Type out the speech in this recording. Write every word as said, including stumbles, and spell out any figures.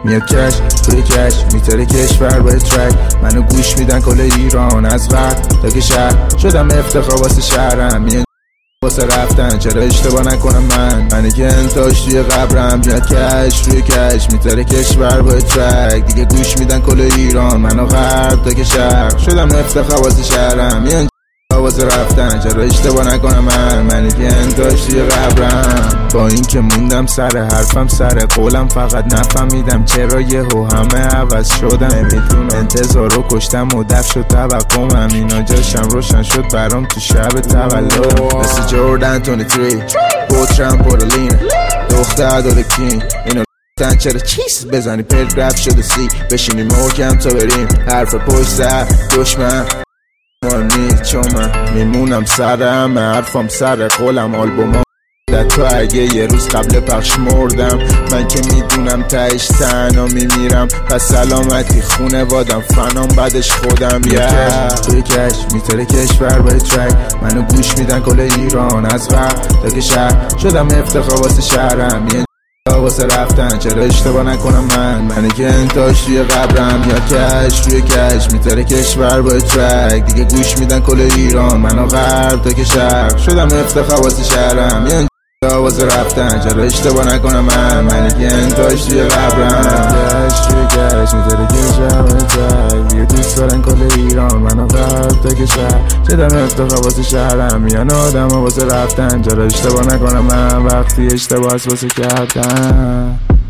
میاد کش توی کش میتره کشور با ترک منو گوش میدن کل ایران از غرب تا که شهر شدم افتخار واسه شهرم میاد واسه رفتن چرا اشتباه نکنم من منی که انتاش توی قبرم میاد کش روی کش میتره کشور با ترک دیگه گوش میدن کل ایران منو غرب تا که شهر شدم افتخار واسه شهرم میاد واسه رفتن چرا اشتباه نکنم من منی که انتاش توی قبرم با این که موندم سر حرفم سر قولم فقط نفهمیدم چرا یهو همه عوض شدم نمیدونم انتظار رو کشتم و دف شد توقعم اینا جاشم روشن شد برام تو شب تولدم مثل جوردن بیست و سه بوترم پورولینه دختر داره کین اینو تن چرا چیز بزنی پرد رفت شده سی بشینیم محکم تا بریم حرف پشت سر دشمن نیست چون من میمونم سرم حرفم سر قولم آلبومم تو اگه یه روز قبل پخش مردم من که میدونم تهش تنها میمیرم پس سلامتی خونه وادم فنام بعدش خودم یه توی کش میتره کشور با ترک منو گوش میدن کل ایران از غرب تا که شهر شدم افتخار واسه شهرم یه واسه رفتن چرا اشتباه نکنم من منی که انتاش توی قبرم یا کش روی کش میتره کشور با ترک دیگه گوش میدن کل ایران منو غرب تا که شهر شدم افتخار واسه شهرم یه واسه رفتن چرا اشتباه نکنم من منی که انتاش توی قبرم کش روی کش میتره کشور با ترک دیگه دوست دارن کل ایران منو غرب تا که شهر شدم افتخار واسه شهرم میان آدم واسه رفتن چرا اشتباه نکنم من وقتی اشتباه واسه کردن